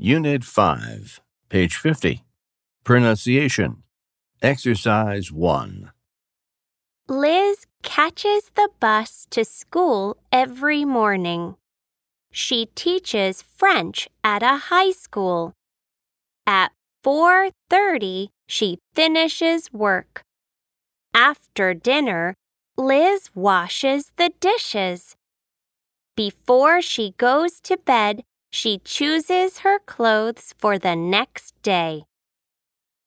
Unit 5, page 50. Pronunciation. Exercise 1. Liz catches the bus to school every morning. She teaches French at a high school. At 4:30, she finishes work. After dinner, Liz washes the dishes. Before she goes to bed, she chooses her clothes for the next day.